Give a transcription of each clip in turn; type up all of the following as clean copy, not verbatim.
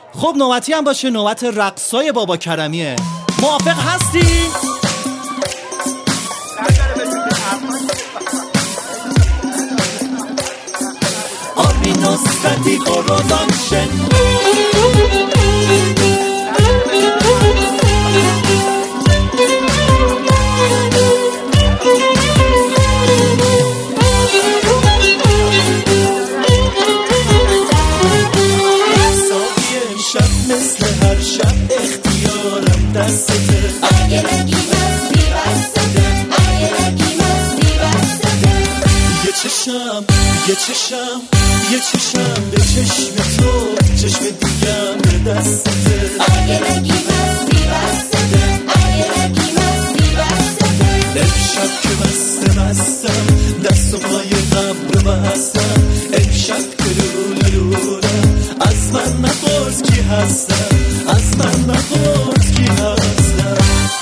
خب نوبتی هم باشه، نوبت رقصای بابا کرمیه. موافق هستی؟ Armin stati korodonchen مثل هر شب اختیارم دستته اگه نگی مستی بستته اگه نگی مستی بستته یه چشم به چشم تو چشم دیگم به دستته اگه نگی مستی بستته اگه نگی مستی بستته امشب که مستم دست و پای قبر بستم امشب که لولولولم از من نپرس کی هستم از من نپرس کی هستم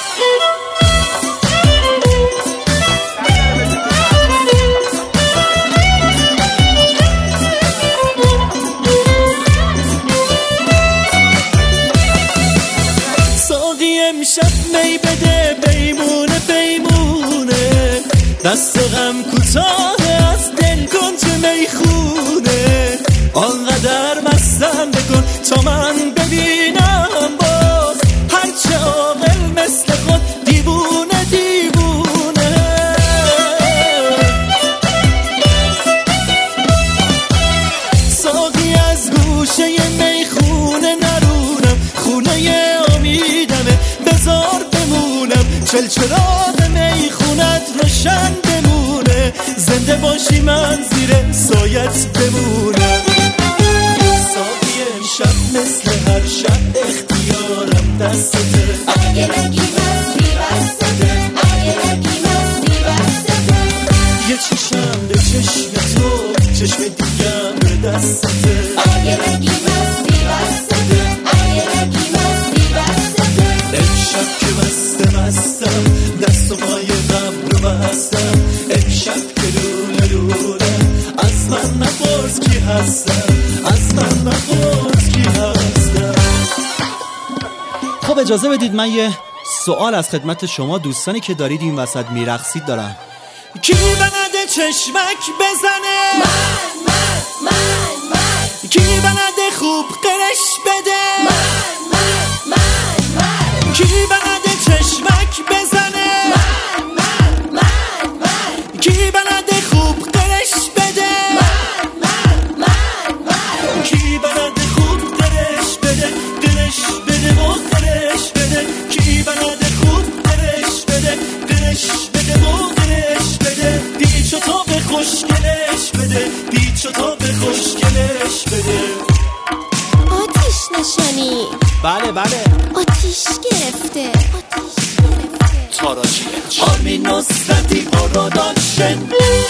ساقی امشب می بده بیمونه بیمونه دست غم کوتاه از دل کنج میخونه آنقدر مستم بکن تا من ببینم باز هرچه عاقل مثل خود دیوونه دیوونه ساقی از گوشه میخونه نرونم خونه امیدمه بذار بمونم چلچراغ میخونت روشن بمونه زنده باشی من زیر سایت بمونم شب مثل هر شب اختیارم دستته اگه نگی مستی بستته اگه نگی مستی بستته یه چشم به چشم تو چشم دیگم به دستته اگه نگی مستی بستته اگه نگی مستی بستته امشب که مستم دست و پای قبر بستم امشب که لولولولم از من نپرس کی هستم از من نپرس کی هستم. خب اجازه بدید من یه سوال از خدمت شما دوستانی که دارید این وسط میرقصید دارم. کی بلده چشمک بزنه؟ من کی بلده خوب قرش بده؟ من کی بلده چشمک بزنه؟ من کی بلده خوب قرش بده؟ من کی بلده خوب قرش بده قرش بده و قرش بده کی بلده خوب قرش بده قرش بده و قرش بده پیچ و تاب خوشگلش بده پیچ و تاب خوشگلش بده. آتیش نشانی بله آتیش گرفته تاراجی آرمین نصرتی پروداکشن.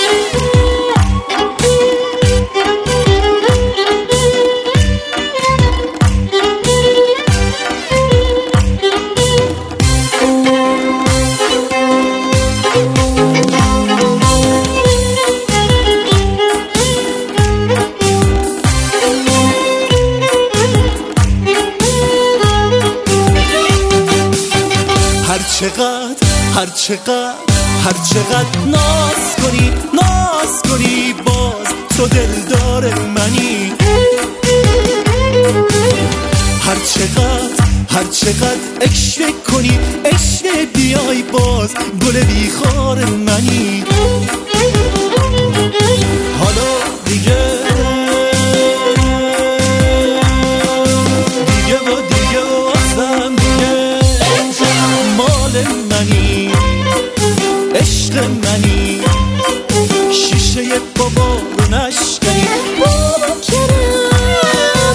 هر چقدر ناز کنی باز تو دلدار منی. هر چقدر عشق کنی عشق بیای باز گل بیخار منی. حالا دیگه و ازم دیگه مال منی عشق منی شیشه بابا رو نشکنی. بابا کرم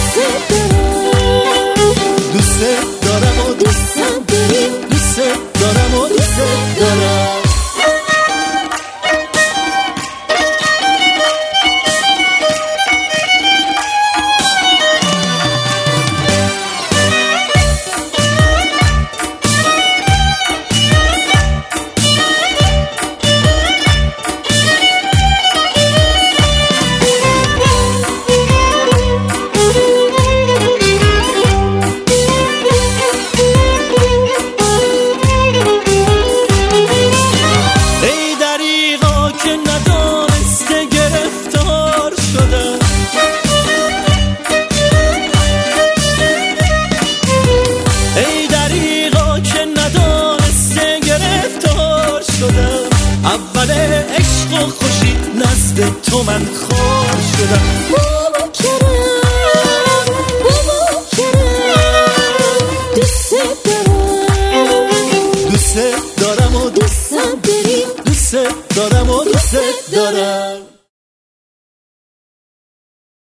دوست دارم و دوست داری تو من خوش شدم.